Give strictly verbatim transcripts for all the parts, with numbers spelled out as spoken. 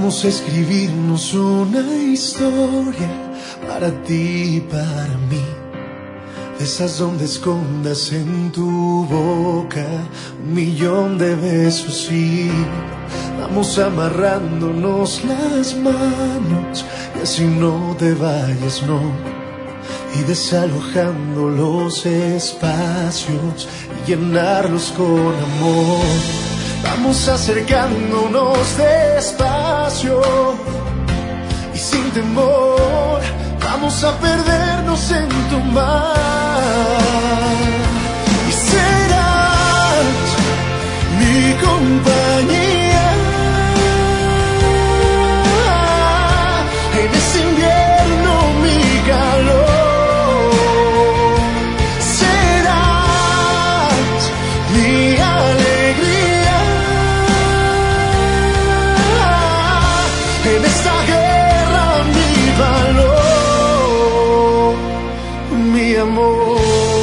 Vamos a escribirnos una historia para ti y para mí, de esas donde escondas en tu boca un millón de besos y vamos amarrándonos las manos y así no te vayas, no, y desalojando los espacios y llenarlos con amor. Vamos acercándonos despacio y sin temor, vamos a perdernos en tu mar. Y serás mi compañía en ese invierno, mi calor. Serás mi alegría en esta guerra, mi valor, mi amor.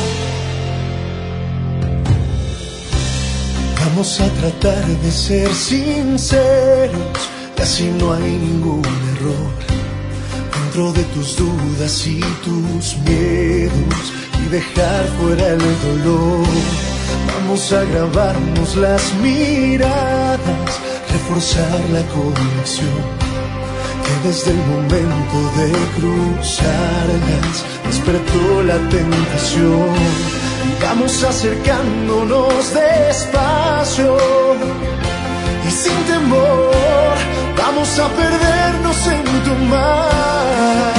Vamos a tratar de ser sinceros, y así no hay ningún error. Dentro de tus dudas y tus miedos, y dejar fuera el dolor. Vamos a grabarnos las miradas, reforzar la conexión, que desde el momento de cruzarlas despertó la tentación. Vamos acercándonos despacio y sin temor, vamos a perdernos en tu mar.